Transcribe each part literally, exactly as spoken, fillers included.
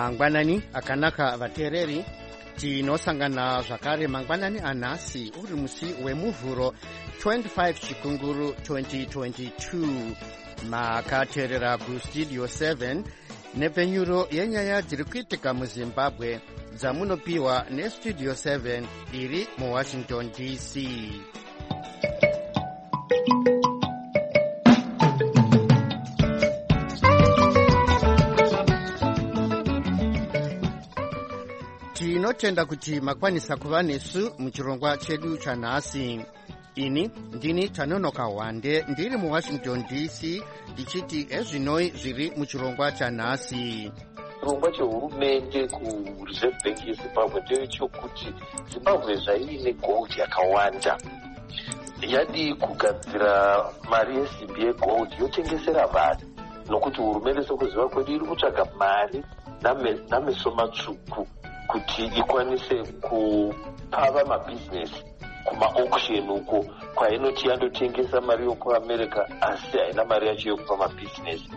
mangwanani akanaka vateereri, tinosangana zvakare mangwanani anhasi uri musi wemuvhuro twenty-five chikunguru twenty twenty-two. Makateerera kustudio seven nepfenyuro yenyaya dziri kuitika muzimbabwe dzamunopiwa nestudio seven iri muwashington D C. Tinotenda kuti makwanisa kuva nesu muchirongwa chedu chanhasi. Ini ndini Tanonoka Wande ndiri muwashington D C ndichiti ezvinoi zviri muchirongwa chanhasi. Chirongwa chehurumende kuReserve Bank yeZimbabwe ndechokuti Zimbabwe zvaine gold yakawanda, yadi kugadzira mari yesimbi yegold yotengesera vanhu, nokuti hurumende sokuziva kwedu iri kutsvaga mari nameso matsvuku kuti ikwanise kupava mabhizinesi kuma-auction uko kwainoti yandotengesa mari yokuAmerica asi haina mari yacho yokupa mabhizinesi.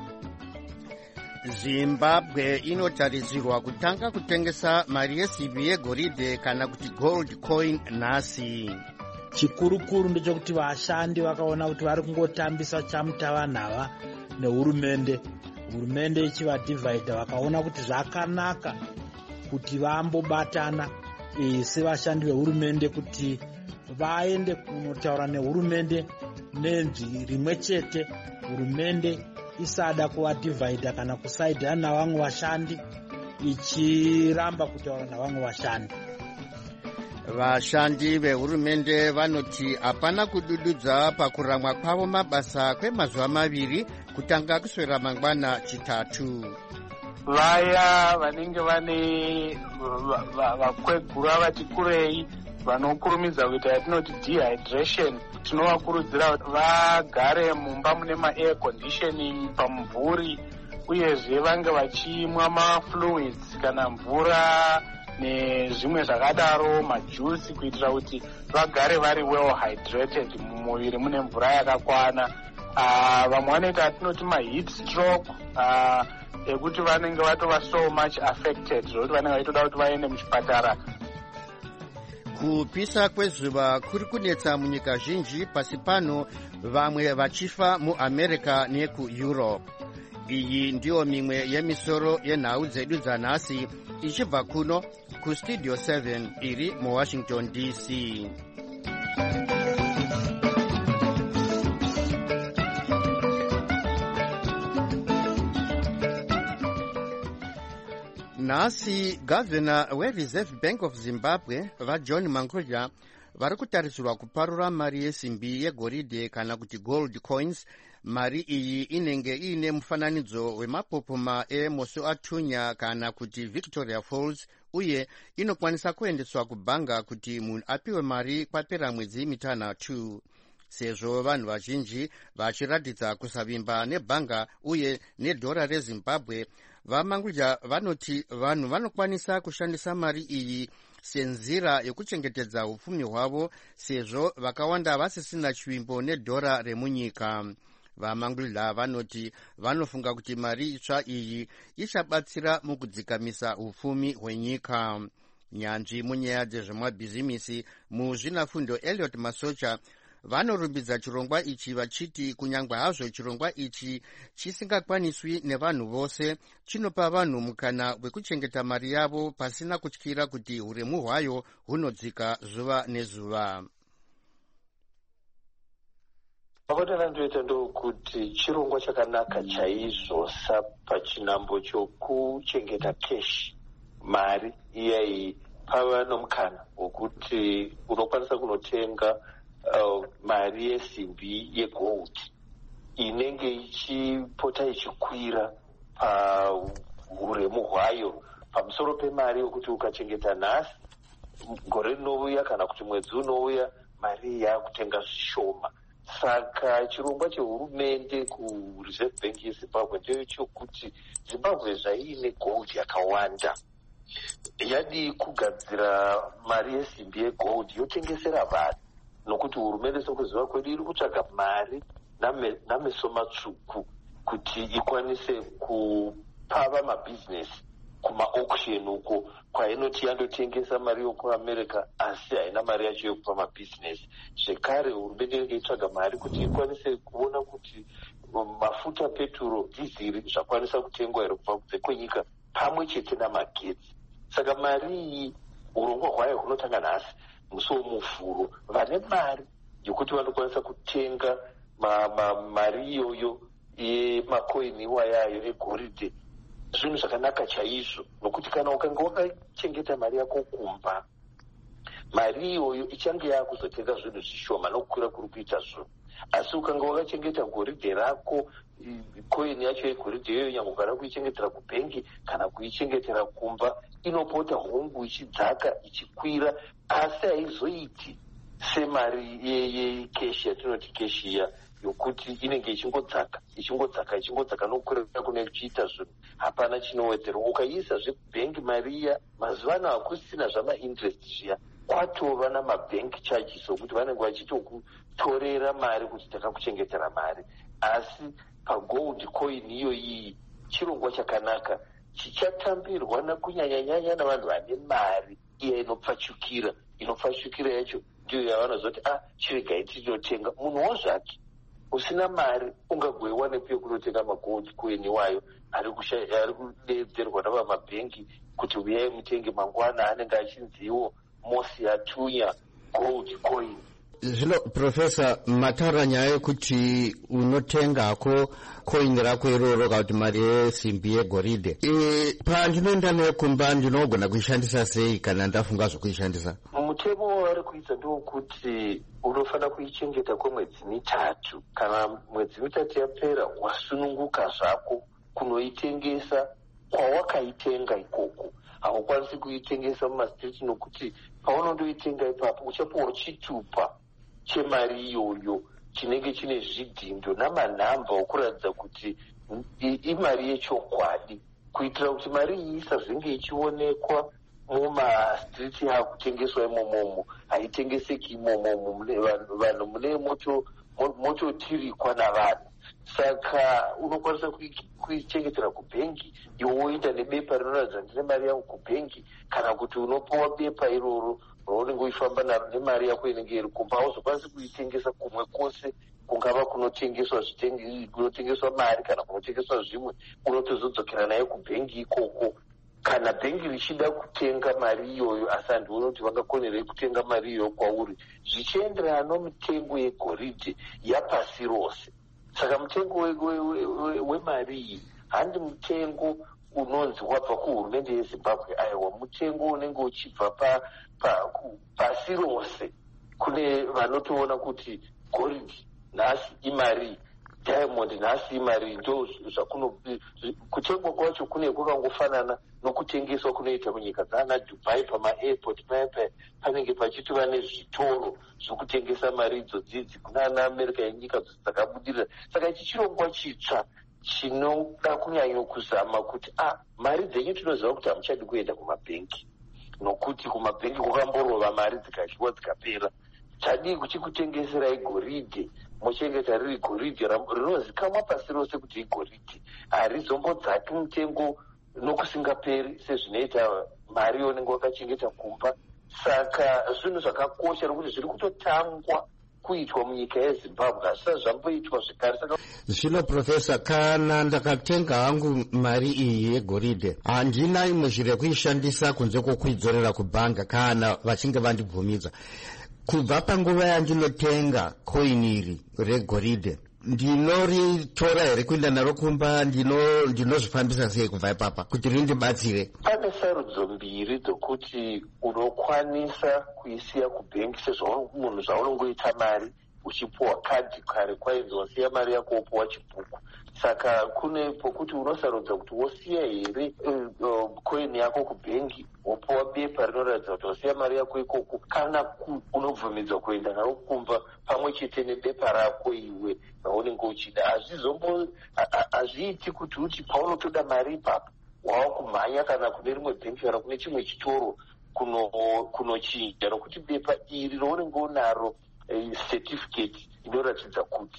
Zimbabwe inotarisirwa kutanga kutengesa mari yesimbi yegoridhe kana kuti gold coin nhasi. Chikurukuru ndechekuti vashandi vakaona kuti vari kungotambisa chamutavanhava nehurumende, hurumende ichivadhivhaidha, vakaona kuti zvakanaka kuti vambobatana e, sevashandi vehurumende kuti vaende kunotaura nehurumende nenzwi rimwe chete, hurumende isada kuvadhivhaidha kana kusaidhana navamwe vashandi, ichiramba kutaura navamwe vashandi. Vashandi vehurumende vanoti hapana kudududza pakuramwa kwavo mabasa kwemazuva maviri kutanga kuswera mangwana chitatu. Vaya vanenge vane vakwegura vati kurei vanokurumidza kuita yatinoti dehydration, tinovakurudzira kuti vagare mumba mune ma-air conditioning pamumvuri, uyezve vange vachimwa mafluids kana mvura nezvimwe zvakadaro, majuice, kuitira kuti vagare vari well hydrated, mumuviri mune mvura yakakwana. Uh, vamwe vanoita yatinoti ma-heat stroke, uh, ekuti vanenge vatova so much affected zvokuti vanenge vaitoda kuti vaende muchipatara. Kupisa kwezuva kuri kunetsa munyika zhinji pasi pano, vamwe vachifa muAmerica nekuEurope. Iyi ndiyo mimwe yemisoro yenhau dzedu dzanhasi ichibva kuno kustudio seven iri muwashington D C. Nhasi gavhena weReserve Bank of Zimbabwe vaJohn Mangudya vari kutarisirwa kuparura mari yesimbi yegoridhe kana kuti gold coins. Mari iyi inenge iine mufananidzo wemapopoma emoso atunya kana kuti Victoria Falls, uye inokwanisa kuendeswa kubhanga kuti munhu apiwe mari kwapera mwedzi mitanhatu. Sezvo vanhu vazhinji vachiratidza kusavimba nebhanga uye nedhora reZimbabwe, vaMangudya vanoti vanhu vanokwanisa kushandisa mari iyi senzira yokuchengetedza upfumi hwavo, sezvo vakawanda vasisina chivimbo nedhora remunyika. VaMangudya vanoti vanofunga kuti mari itsva iyi ichabatsira mukudzikamisa upfumi hwenyika. Nyanzvi munyaya dzezvemabhizimisi muzvinafundo Elliot Masocha vanorumbidza chirongwa ichi vachiti kunyange hazvo chirongwa ichi chisingakwaniswi nevanhu vose, chinopa vanhu mukana wekuchengeta mari yavo pasina kutyira kuti huremu hwayo hunodzika zuva nezuva. Pakotana ndoita ndokuti chirongwa chakanaka chaizvo sapachinambo chokuchengeta cash, mari iyai, pava nomukana wokuti unokwanisa kunotenga Uh, mari yesimbi yegold inenge ichipota ichikwira pahuremu hwayo pamusoro pemari yokuti ukachengeta nhasi, gore rinouya kana kuti mwedzi unouya, mari yakutenga zvishoma. Saka chirongwa chehurumende kuReserve Bank yeZimbabwe ndechokuti Zimbabwe zvaine gold yakawanda, yadi kugadzira mari yesimbi yegold yotengesera vanhu, nokuti hurumende sokuziva kwedu iri kutsvaga mari nameso matsvuku kuti ikwanise kupava mabhizinesi kuma-auction uko kwainoti yandotengesa mari yokuamerica asi haina mari yacho yekupa mabhizinesi. Zvekare hurumende inenge itsvaga mari kuti ikwanise kuona kuti mafuta, peturo, dhiziri zvakwanisa kutengwa here kubva kunze kwenyika pamwe chete namagetsi. Saka mari iyi urongwa hwayo hunotanga nhasi musi womuvhuro. Vane mari yokuti vanokwanisa kutenga ma, ma, mari iyoyo yemakoini iwayayo egoridhe, zvinhu zvakanaka chaizvo, nokuti kana ukanga wakachengeta mari yako kumba, mari iyoyo ichange yakuzotenga zvinhu zvishoma nokukwira kuri kuita zvinhu. Asi ukanga wakachengeta goridhe rako, koini yacho yegoridhe iyoyo nyange ukada kuichengetera kubhengi kana kuichengetera kumba, inopota hongu ichidzaka ichikwira, asi haizoiti semari yekeshi yatinoti keshi iya yokuti inenge ichingodzaka ichingodzaka ichingodzaka nokukwira kune kuchiita zvinhu, hapana chinowedzerwa. Ukaiisa zvekubhengi mari iya, mazuva ano hakusina zvamainterest zviya, kwatova namabhenki charges okuti vanenge vachitokutorera mari kuti takakuchengetera mari. Asi pagold coin iyo iyi chirongwa chakanaka chichatambirwa nakunyanyanyanya navanhu vane mari iya inopfachukira. Inopfachukira yacho ndiyo yavanozoti ah chiregai tinotenga. Munhuwo zvake usina mari ungagoiwa nepiyo kunotenga magold coin iwayo ari kudeedzerwa navamabhenki kuti uyai mutenge mangwana, anenge achinziwo mosi yatunya gold coin. Zvino Profesa, mataura nyaya yekuti unotengako koini rako iroro kana kuti mari yesimbi yegoridhe, e, pandinoenda nayo kumba ndinogona kuishandisa sei kana ndafunga zvokuishandisa? Mutemo wavari kuita ndokuti unofanira kuichengeta kwemwedzi mitatu. Kana mwedzi mitatu yapera wasununguka zvako kunoitengesa kwawakaitenga ikoko. Haukwanisi kuitengesa mumastriti nokuti paunondoitenga ipapo uchapuwa chitupa chemari iyoyo chinenge chine zvidhindo namanhamba okuratidza kuti imari yechokwadi, kuitira kuti mari iyi isazenge ichionekwa mumastriti yakutengeswa imomomo, haitengeseki imomomo, vanhu mune mototirikwa navanhu. Saka unokwanisa kuichengetera kubhengi, iwe woenda nebepa rinoratidza ndine mari yangu kubhengi, kana kuti unopiwa bepa iroro raunenge uifamba naro nemari yako inenge iri kumba. Hauzokwanisi kuitengesa kumwe kwose, kungava kunotengeswa kunotengeswa mari kana kunotengeswa zvimwe, unotozodzokera nayo kubhengi ikoko. Kana bhengi richida kutenga mari iyoyo, asi handioni kuti vangakonerei kutenga mari iyoyo kwauri, zvichienderana nomutengo yegoridhe yapasi rose. Saka mutengo wemari iyi handi mutengo unonzi wabva kuhurumende yeZimbabwe, aiwa mutengo unenge uchibva pasi rose. Kune vanotoona kuti goridhe nhasi imari, diamond nhasi imari, ndo zvakuno kutengwa kwacho kune kwakangofanana nokutengeswa kunoita kunyika dzana Dubai pama-airport paya panenge pachitova nezvitoro zvokutengesa mari idzodzidzi kunana America yenyika dzakabudirira. Saka ichi chirongwa chitsva chinoda kunyanya kuzama kuti ah mari dzenyu tinoziva kuti hamuchadi kuenda kumabhenki nokuti kumabhenki kwakamborova mari dzikadyiwa dzikapera. Chadii kuchikutengeserai goridhe, mochengeta riri goridhe rinozikamwa pasi rose kuti igoridhe, harizombodzaki mutengo nokusingaperi sezvinoita mari yaunenge wakachengeta kumba. Saka zvinhu zvakakosha nokuti zviri kutotangwa kuitwa munyika yeZimbabwe, hazvisati zvamboitwa zvekare. Saka zvino Profesa, kana ndakatenga hangu mari iyi yegoridhe, handina imwe zhiri yekuishandisa kunze kwokuidzorera kubhanga kana vachinge vandibvumidza, kubva panguva yandinotenga koini iri regoridhe ndinoritora here kuenda naro kumba, ndinozvifambisa sei kubva ipapa kuti rindibatsire? Pane sarudzo mbiri dzokuti unokwanisa kuisiya kubhengi sezvamunhu zvaunongoita mari uchipuwa kadhi, kare kwainzi wasiya mari yako wopuwa chibhuku. Saka kune pokuti unosarudza kuti wosiya here koini yako kubhengi wopuwa bepa rinoratidza kuti wasiya mari yako ikoko, kana unobvumidzwa kuenda naro kumba pamwe chete nebepa rako iwe raunenge uchida. Hazvizombo hazviiti kuti uti paunotoda mari ipapo wava kumhanya kana kune rimwe bhengi kana kune chimwe chitoro kunochinja, nokuti bepa iri raunenge unaro certificate inoratidza kuti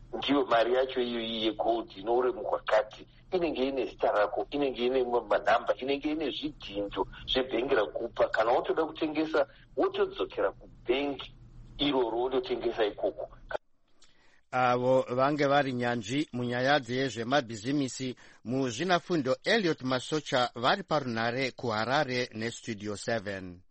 ndiyo mari yacho iyoyi yegold inouremu kati inenge ine zita rako, inenge ine manhamba, inenge ine zvidhindo zvebhengi rakupa. Kana wotoda kutengesa wotodzokera kubhengi iroro wototengesa ikoko. avo vange vari nyanzvi munyaya dzezvemabhizimisi muzvinafundo Elliot Masocha vari parunhare kuHarare nestudio seven.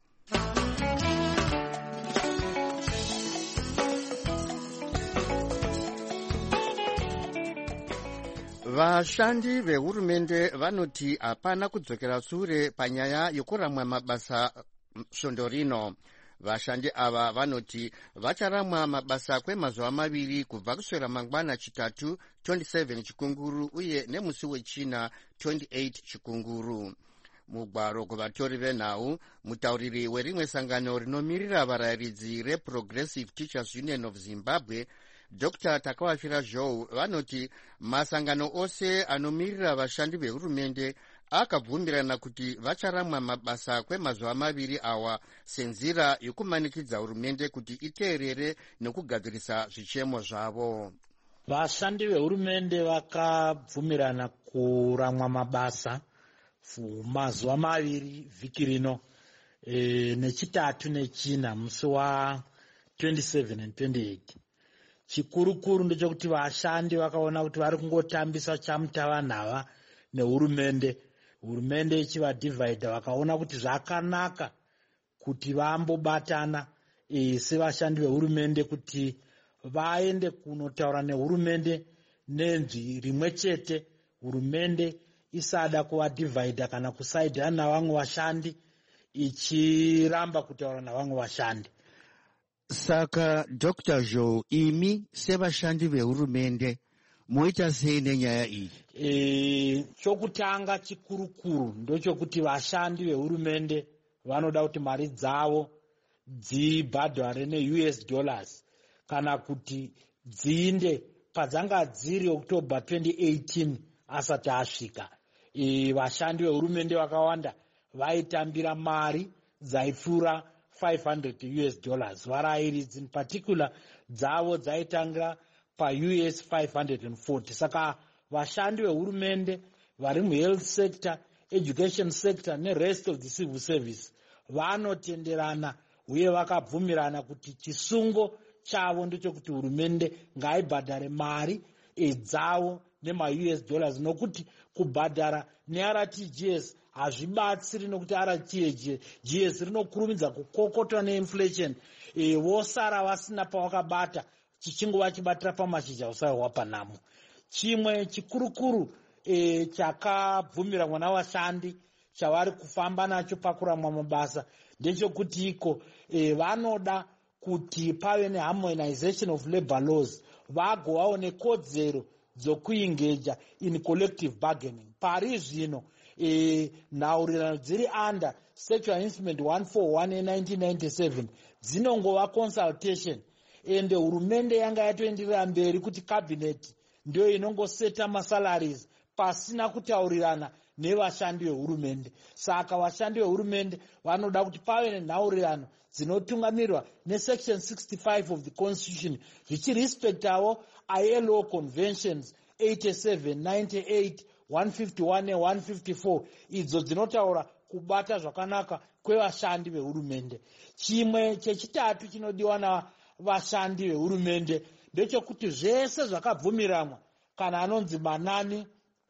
Vashandi vehurumende vanoti hapana kudzokera sure panyaya yokuramwa mabasa svondo rino. Vashandi ava vanoti vacharamwa mabasa kwemazuva maviri kubva kuswera mangwana chitatu twenty-seven chikunguru uye nemusi wechina twenty-eight chikunguru. Mugwaro kuvatori venhau, mutauriri werimwe sangano rinomirira varayiridzi reProgressive Teachers Union of Zimbabwe, Doctor Takawafira Joe, vanoti masangano ose anomirira vashandi vehurumende akabvumirana kuti vacharamwa mabasa kwemazuva maviri awa senzira yokumanikidza hurumende kuti iteerere nekugadzirisa zvichemo zvavo. Vashandi vehurumende vakabvumirana kuramwa mabasa mazuva maviri vhiki rino e, nechitatu nechina musi wa twenty-seven and twenty-eight. Chikurukuru ndechekuti vashandi vakaona kuti vari kungotambisa chamutavanhava nehurumende. Hurumende ichivadhivhaidha, vakaona kuti zvakanaka kuti vambobatana e, sevashandi vehurumende kuti vaende kunotaura nehurumende nenzwi rimwe chete. Hurumende isada kuvadhivhaidha kana kusaidhana navamwe vashandi, ichiramba kutaura navamwe vashandi. Saka Doctor Joe, imi sevashandi vehurumende moita sei nenyaya iyi? E, chokutanga chikurukuru ndochokuti vashandi vehurumende vanoda kuti mari dzavo dzibhadhare ne-U S dollars kana kuti dziinde padzanga dziri October twenty eighteen asati asvika. E, vashandi vehurumende vakawanda vaitambira mari dzaipfuura five hundred U S dollars. Varayiridzi in particular dzavo dzaitangira pa U S five hundred forty. Saka vashandi vehurumende vari muhealth sector, education sector nerest of the civil service vanotenderana uye vakabvumirana kuti chisungo chavo ndechekuti hurumende ngaibhadhare mari dzavo nema-U S dollars, nokuti kubhadhara ne-R T G S hazvibatsiri, nokuti R T G S rinokurumidza kukokotwa neinflation. E, vosara vasina pavakabata, chichingova chibatira pamashizha usaiwa panamo. Chimwe chikurukuru e, chakabvumirwa navashandi chavari kufamba nacho pakuramwa mabasa ndechekuti iko e, vanoda kuti pave neharmonization of labor laws, vagovawo nekodzero dzokuingeja in collective bargaining. Pari zvino e, nhaurirano dziri under Sexual Instrument one forty-one nineteen ninety-seven dzinongova consultation, ende hurumende yanga yatoenderera mberi kuti cabinet ndio inongoseta masalaries pasina kutaurirana nevashandi vehurumende. Saka vashandi vehurumende vanoda kuti pave nenhaurirano dzinotungamirwa nesection sixty-five of the constitution zvichirespectawo I L O conventions eighty-seven, ninety-eight, one fifty-one and one fifty-four idzo dzinotaura kubata zvakanaka kwevashandi vehurumende. Chimwe chechitatu chinodiwa navashandi vehurumende ndechekuti zvese zvakabvumiranwa kana anonzi manani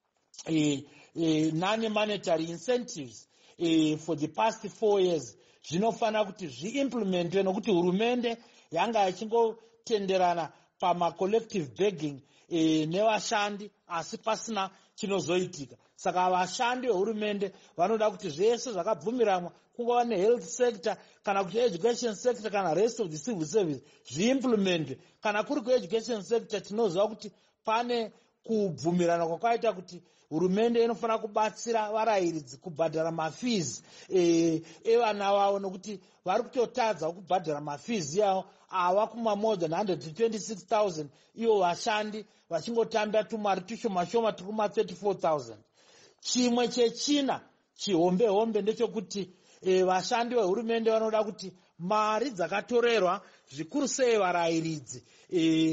e, e, nani monetary incentives e, for the past four years zvinofana kuti zviimplementwe, nokuti hurumende yanga ichingotenderana pama-collective begging e, nevashandi asi pasina chinozoitika. Saka vashandi vehurumende vanoda kuti zvese zvakabvumiranwa kungova nehealth sector kana kuti education sector kana rest of the civil service zviimplementwe. Kana kuri kueducation sector tinoziva kuti pane kubvumirana kwakaita kuti hurumende inofanira kubatsira varayiridzi kubhadhara mafees e, evana vavo, nokuti vari kutotadza kubhadhara mafees yavo ava kuma more than one hundred twenty-six thousand, ivo vashandi vachingotambira tumari tushomashoma turi kuma thirty-four thousand. Chimwe chechina chihombe hombe ndechekuti e, vashandi vehurumende vanoda kuti mari dzakatorerwa zvikuru sei varayiridzi e,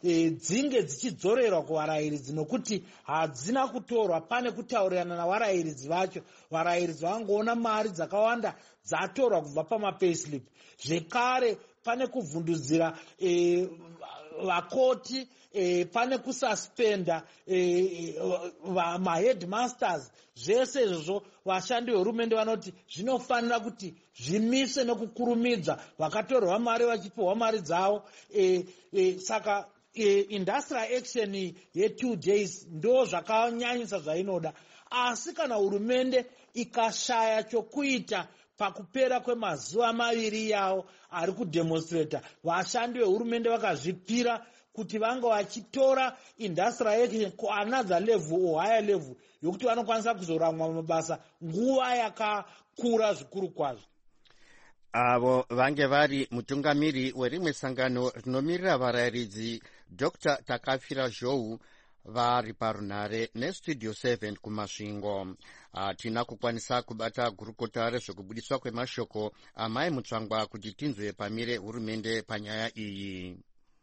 e, dzinge dzichidzorerwa kuvarayiridzi nokuti hadzina kutorwa pane kutaurirana navarayiridzi vacho. Varayiridzi vangoona mari dzakawanda dzatorwa kubva pamapayslip. Zvekare pane kuvhundudzira e, vakoti e, pane kususpenda e, maheadmasters. Zvese izvozvo vashandi vehurumende vanoti zvinofanira kuti zvimiswe nekukurumidza, vakatorwa mari vachipiwa mari dzavo. e, e, saka e, industrial action ye2 days ndo zvakanyanyisa zvainoda. Asi kana hurumende ikashaya chokuita pakupera kwemazuva maviri yavo ari kudemonstrata, vashandi vehurumende vakazvipira kuti vanga vachitora industrial action kuanother level or higher level yokuti vanokwanisa kuzoramwa mabasa nguva yakakura zvikuru kwazvo. Avo vange vari mutungamiri werimwe sangano rinomirira varayiridzi Doctor Takafira Zhou vari parunhare nestudio seven kumasvingo. Hatina kukwanisa kubata gurukota rezvekubudiswa kwemashoko amai mutsvangwa kuti tinzwe pamire hurumende panyaya iyi.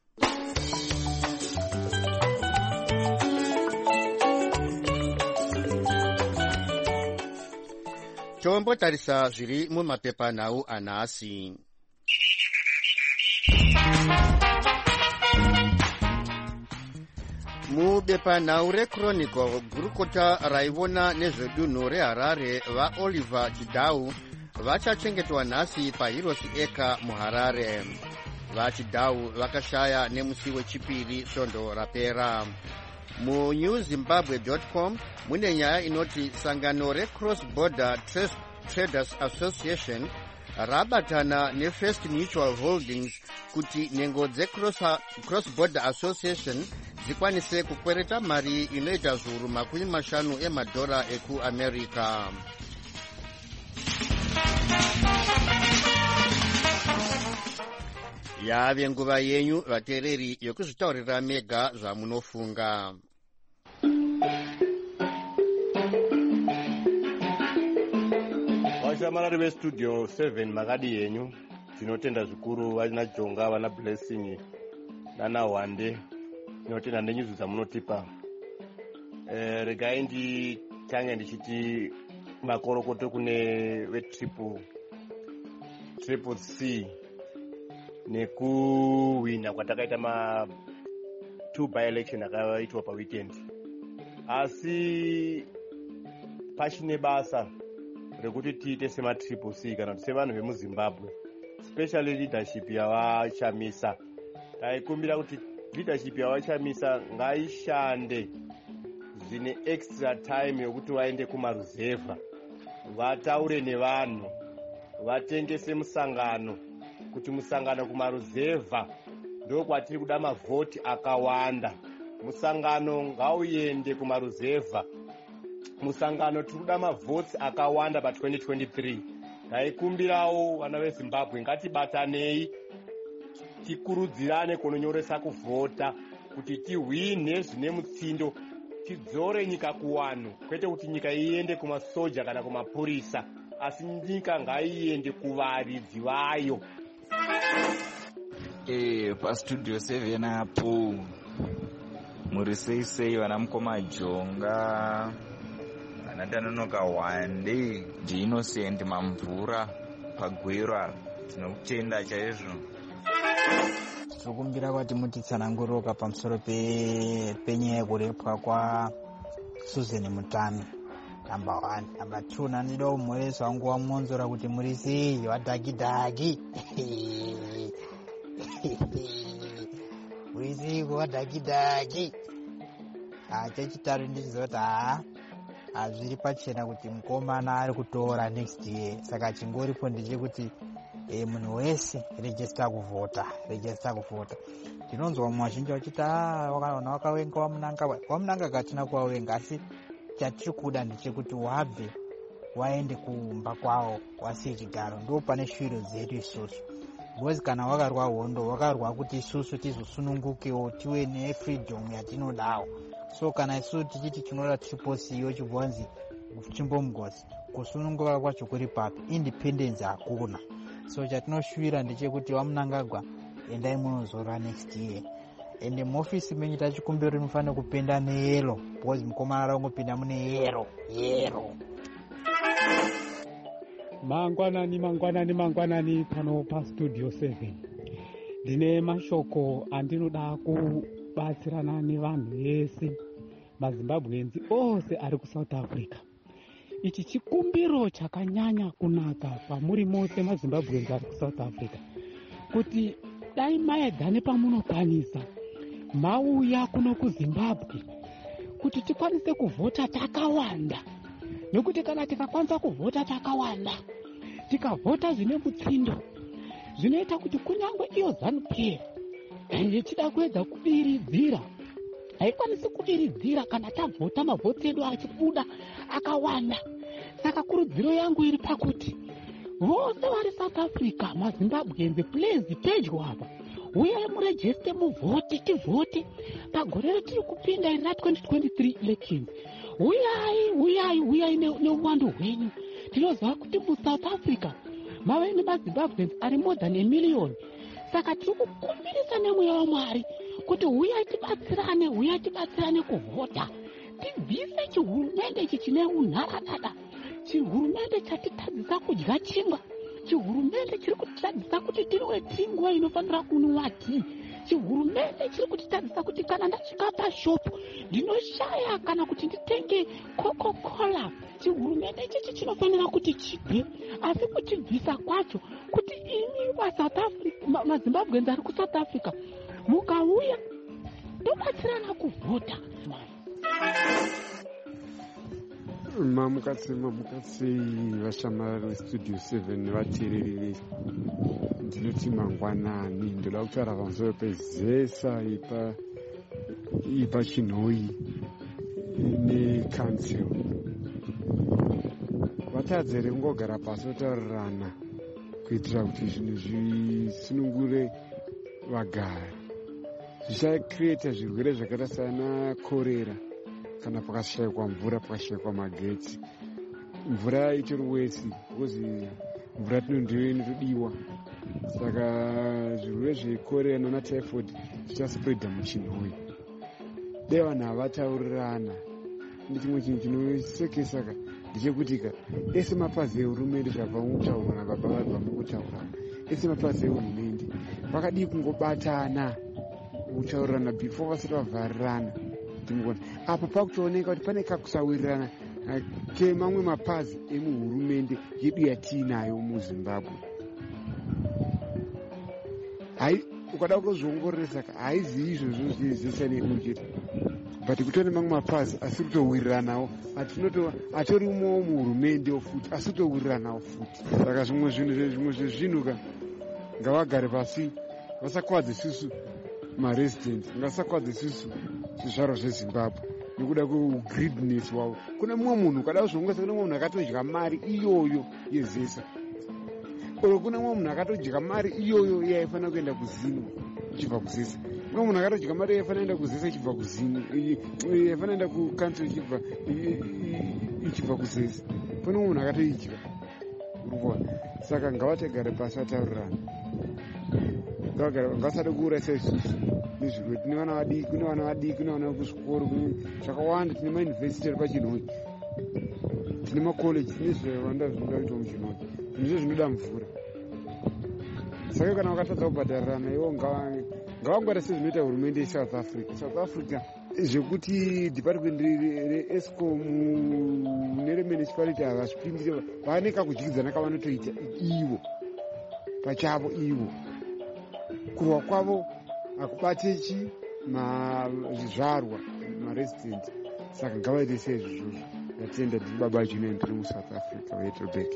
Tombotarisa zviri mumapepanhau anhasi. Mubepanhau reChronicle, gurukota raivona nezvedunhu reHarare vaOliver Chidau vachachengetwa nhasi paHeroes Acre muHarare. VaChidau vakashaya nemusi wechipiri svondo rapera. Mu Zimbabwe dot com mune nyaya inoti sangano reCross Border Traders Association rabatana neFirst Mutual Holdings kuti nhengo dzeCross Border Association dzikwanise kukwereta mari inoita zviuru makumi mashanu emadhora ekuAmerica. Yave nguva yenyu vateereri yokuzvitaurira mega zvamunofunga. Vashamarari vestudio seven makadi yenyu tinotenda zvikuru vana Jonga vana Blessing nana Wande tinotenda nenyuzi dzamunotipa. Eh, regai nditange ndichiti makorokoto kune vetriple triple C nekuwina kwatakaita ma two by election akaitwa pa weekend. Asi pachine basa rekuti tiite sema triple C kana sevanhu vemuZimbabwe, especially leadership yavachamisa. Taikumbira kuti leadership yavachamisa ngaishande zvine extra time yokuti vaende kumaruzevha vataure nevanhu, vatengese musangano, kuti musangano kumaruzevha ndo kwatiri kuda mavhoti akawanda. Musangano ngauende kumaruzevha, musangano tiri kuda mavhoti akawanda pa twenty twenty-three. Taikumbirawo vana veZimbabwe ngatibatanei tikurudzirane kunonyoresa kuvhota kuti tihwine zvine mutsindo, tidzore nyika kuwanhu, kwete kuti nyika iende kumasoja kana kumapurisa, asi nyika ngaiende kuvaridzi vayo. Eh, pa studio seven apo muri sei sei vana mukoma Jonga vana Tanonoka Wande ndiinosend mamvura pagwera. Tinokutenda chaizvo. Tinokumbira kuti mutitsananguruka pamusoro penyaya yekurepwa kwa Susan Mutami. Number one. Number two, nandida umhoresa wangu wamonzora kuti muri sei wadhakidhaki. Muri sei wadhakidhaki. Chechitatu ndichizoti haa hazviri pachena kuti mukomana ari kutora next year. Saka chingoripo ndechekuti E, munhu wese register kuvhota, register kuvhota. Tinonzwa muzhinji vachiti ah wakaona wakawenga wamunanga wamunanga katina kuwawenga, asi chatiri kuda ndechekuti wabve waende kumba kwawo wasiye chigaro, ndo pane shwiro dzedu isusu. Because kana wakarwa hondo wakarwa kuti isusu tizosunungukewo tive nefreedom yatinodawo. So kana isusu tichiti tinoda triple C yochibwanzi chimbomugosi kusununguka kwacho kuri papi, independence hakuna. So chatinoshwira ndechekuti wamunangagwa endai munozorwa next year. ende muofisi menyu tachikumbiro rinofanira kupenda neyero because mukomana raungopinda mune yero yero. mangwanani mangwanani mangwanani pano pastudio seven ndine mashoko andinoda kubatsirana nevanhu vese mazimbabwenzi ose ari kusouth africa. Ichi chikumbiro chakanyanya kunaka pamuri mose mazimbabwenzi ari kusouth africa kuti dai maedza pamunokwanisa mauya kuno kuzimbabwe kuti tikwanise kuvhota takawanda, nekuti kana tikakwanisa kuvhota takawanda tikavhota zvine mutsindo zvinoita kuti kunyangwe iyo ZANU-P F ichida kuedza kudiridzira haikwanisi kudiridzira kana tavhota mavhoti edu achibuda akawanda. Saka kurudziro yangu iri pakuti vose vari South Africa mazimbabwenzi please pedyo apa uyai murejiste muvhoti tivhoti pagore retiri kupinda iri ra-twenty twenty-three elections. Uyai uyai uyai neuwandu hwenyu. Tinoziva kuti muSouth Africa mave nemazimbabwenzi ari more than a million. Saka tiri kukumbirisa nemweya waMwari kuti uyai tibatsirane uyai tibatsirane kuvhota tibvise chihurumende ichi chine unharadada, chihurumende chatitadzisa kudya chingwa, chihurumende chiri kutitadzisa kuti tiriwe tingwa inofanira kunwa tii, chihurumende chiri kutitadzisa kuti kana ndasvika pashopu ndinoshaya kana kuti nditenge Coca-Cola. Chihurumende ichi chinofanira kuti chibve, asi kuchibvisa kwacho kuti imi vaSouth Africa mazimbabwenzi ari kuSouth Africa mukauya tobatsirana kuvhota. mamukatsi mamukatsi vashamari vestudio seven vateereri vese, ndinoti mangwanani. ndoda kutaura pamusoro pezesa ipa ipa chinhoi nekansel. vatadzi here kungogara pasi votaurirana kuitira kuti zvinhu zvisunungure vagari. zvichacreata zvirwere zvakaita sana korera kana pakashayikwa mvura pakashayikwa magetsi. mvura itori wesi because mvura tino ndiyo inotodiwa. saka zvirwere zvekorera nana typhoid zvichaspreadha muchinhoi. dai vanhu havataurirana. nechimwe chinhu chinosekesa ka ndechekuti ka ese mapazi ehurumende zvabva mukutaurwa nababa vabva mukutaurana, ese mapazi ehurumende vakadii kungobatana kutaurirana before vasati vavharirana. timugona apa pakutooneka kuti pane kakusawirirana kemamwe mapazi emuhurumende yedu yatiinayo muzimbabwe. hai ukada kuzviongororesa ka haizivi izvozvo zvezesa neuruketi but kutone mamwe mapazi asi kutowiriranawo atorimowo muhurumende futi asi kutowiriranawo futi. saka zvimwe zvinhu zvimwe zvezvinhu ka ngavagare pasi vasakwadze isusu maresident, ngasakwadze isusu zvizvarwa zvezimbabwe nekuda kweugreediness wavo. kune mumwe munhu ukada kuzvongesa, kune mumwe munhu akatodya mari iyoyo yezesa, oro kune mumwe munhu akatodya mari iyoyo yaifanira kuenda kuzino ichibva kuzesa, kune munhu akatodya mari yaifanira kuenda kuzesa ichibva kuzino, yaifanira kuenda kukansel ichibva ichibva kuzesa. pane mumwe munhu akatoidya. urikuona. saka ngavategare pasi vataurirana, ngasade kuurayisa isusu nezvirwere. tine vana vadiki, kune vana vadiki, kune vana kuzvikoro, kune zvakawanda. tine mayunivhesiti ari pachinhoi, tine makoleji, tine zvawanda zvinoda kuitwa muchinhoi. zvinhu zvinoda mvura. saka kana vakatadza kubhadharirana ivo ngavangwara sezvinoita hurumende yeSouth Africa. South Africa zvekuti department reescom neremunicipality havazvipindire, vane kakudyidzana kavanotoita ivo pachavo. ivo kurwa kwavo hakubatechi zvizvarwa maresident. saka ngavaite seizvozvozvo. ndatenda ndiri baba junior, ndiri muSouth Africa vetrobek.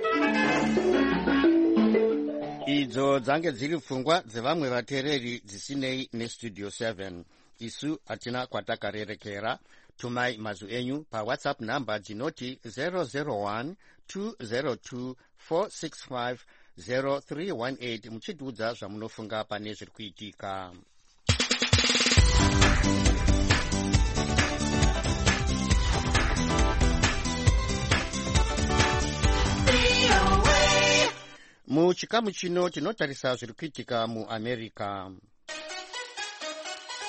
idzo dzange dziri pfungwa dzevamwe vateereri dzisinei nestudio seven. isu hatina kwatakarerekera. tumai mazwi enyu pawhatsapp namba dzinoti zero zero one two zero two four six five zero three one eight muchitiudza zvamunofunga pane zviri kuitika. muchikamu chino tinotarisa zviri kuitika muamerica.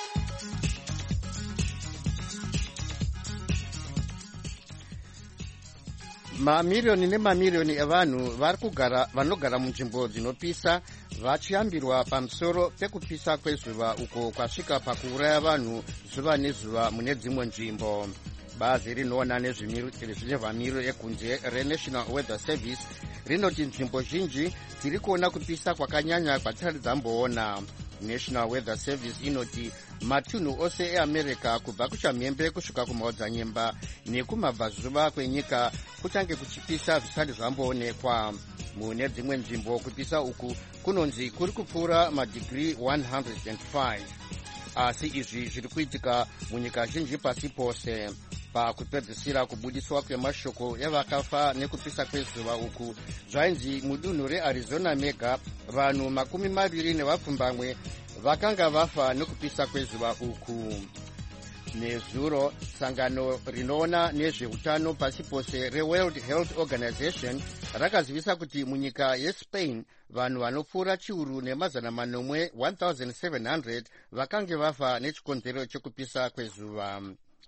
Mamiriyoni nemamiriyoni evanhu vari kugara vanogara munzvimbo dzinopisa vachiyambirwa pamusoro pekupisa kwezuva uko kwasvika pakuuraya vanhu zuva nezuva mune dzimwe nzvimbo. Bazi rinoona nezvemhamiro ekunze reNational Weather Service rinoti nzvimbo zhinji dziri kuona kupisa kwakanyanya kwadzisati dzamboona. National Weather Service inoti matunhu ose eAmerica kubva kuchamhembe kusvika kumaodzanyemba nekumabvazuva kwenyika kuchange kuchipisa zvisati zvamboonekwa. Mune dzimwe nzvimbo kupisa uku kunonzi kuri kupfuura madhigiri one hundred five, asi izvi zviri kuitika munyika zhinji pasi pose. Pakupedzisira kubudiswa kwemashoko evakafa nekupisa kwezuva uku zvainzi mudunhu reArizona mega vanhu makumi maviri nevapfumbamwe vakanga vafa nekupisa kwezuva uku. Nezuro sangano rinoona nezveutano pasi pose reWorld Health Organization rakazivisa kuti munyika yeSpain vanhu vanopfuura chiuru nemazana manomwe one thousand seven hundred vakange vafa nechikonzero chekupisa kwezuva.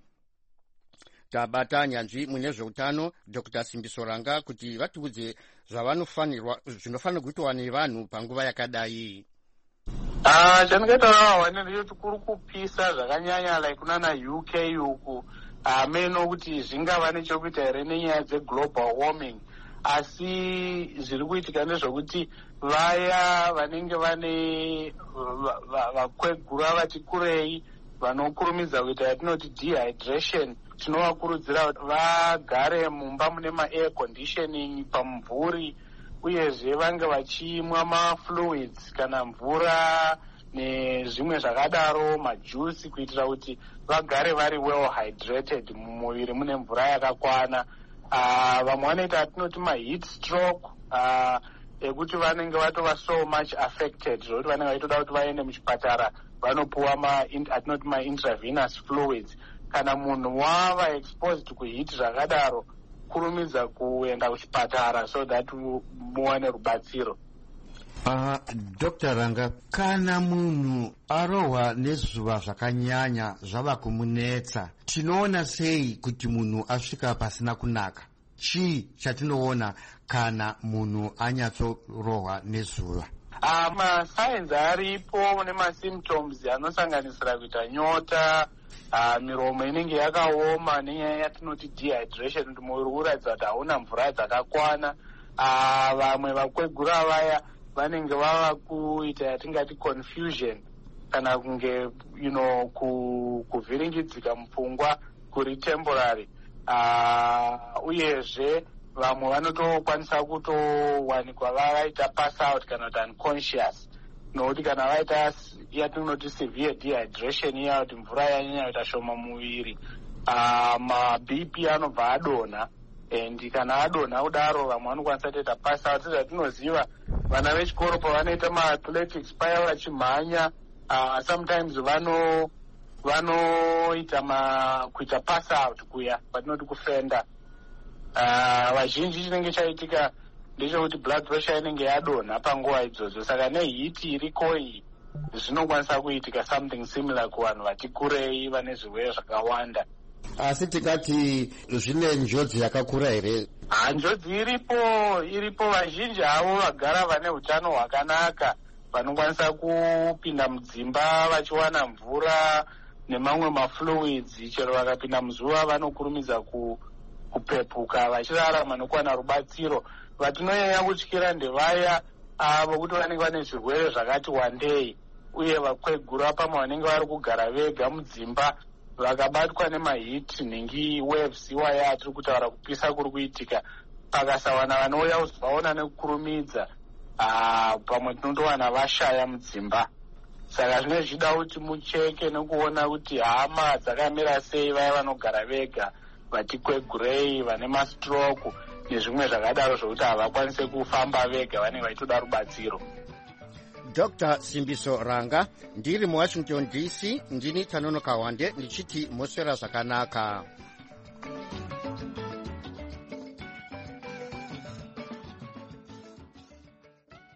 Tabata nyanzvi mune zveutano Doctor Simbiso Ranga kuti vatiudze zvavanofanirwa zvinofanirwa kuitwa nevanhu panguva yakadai. Ah, chandikataura ndechoti kuri kupisa zvakanyanya like kunana U K uku ameno kuti zvingava nechekuita here nenyaya dzeglobal warming, asi zviri kuitika ndezvokuti vaya vanenge vane vakwegura vati kurei vanokurumidza kuita yatinoti dehydration tinovakurudzira kuti vagare mumba mune maair conditioning pamumvuri, uyezve vange vachimwa mafluids kana mvura nezvimwe zvakadaro majusi kuitira kuti vagare vari well hydrated, mumuviri mune mvura yakakwana. Uh, vamwe vanoita atinoti maheat stroke uh, ekuti vanenge vatova so much affected zvokuti vanenge vaitoda kuti vaende muchipatara vanopuwa atinoti maintravenous fluids. Kana munhu wava exposed kuheat zvakadaro kurumidza kuenda kuchipatara so that muwane rubatsiro. Uh, Doctor Ranga, kana munhu arohwa nezuva zvakanyanya zvava kumunetsa, tinoona sei kuti munhu asvika pasina kunaka? Chii chatinoona kana munhu anyatsorohwa nezuva? Uh, masigns aripo nemasymptoms anosanganisira kuita nyota, uh, miromo inenge yakaoma nenyaya yatinoti dehydration, kuti muviri uratidza kuti hauna mvura dzakakwana. Uh, vamwe vakwegura vaya vanenge vava kuita yatingati confusion kana kunge you know kuvhiringidzika mupfungwa kuri temporary. Uh, uyezve vamwe vanotokwanisa kutowanikwa vaita pass out kana kuti unconscious, nokuti kana vaita yatinoti severe dehydration iya kuti mvura yanyanya kuita shoma muviri, uh, mabp anobva adonha, and kana adonha kudaro vamwe vanokwanisa kutoita pass out. Sezvatinoziva vana vechikoro pavanoita maathletics paya vachimhanya, uh, sometimes vano vanoita ma kuita pass out kuya patinoti kufenda. Uh, vazhinji chinenge chaitika ndechekuti blood pressure inenge yadonha panguva idzodzo, saka nehiti iriko iyi zvinokwanisa kuitika something similar kuvanhu vati kurei vane zvirwere zvakawanda. Asi tikati zvine njodzi yakakura here? Ha, njodzi iripo iripo. Vazhinji havo vagara vane utano hwakanaka vanokwanisa kupinda mudzimba vachiwana mvura nemamwe mafluids, chero vakapinda muzuva vanokurumidza ku kupepuka vachirarama nokuwana rubatsiro. Vatinonyanya kutyira ndevaya vokuti vanenge vane zvirwere zvakati wandei, uye vakwegura pamwe vanenge vari kugara vega mudzimba vakabatwa nemahiti nhingi waves iwaya atiri kutaura kupisa kuri kuitika, pakasawana vanouya kuzovaona nekukurumidza, pamwe tinotowana vashaya mudzimba. Saka zvine zvida kuti mucheke nekuona kuti hama dzakamira sei vaya vanogara vega, vati kwegurei, vane mastroke nezvimwe zvakadaro zvokuti havakwanise kufamba vega, vanenge vaitoda rubatsiro. Doctor Simbiso Ranga, ndiri muWashington D C, ndini Tanono Kawande ndichiti moswera zvakanaka.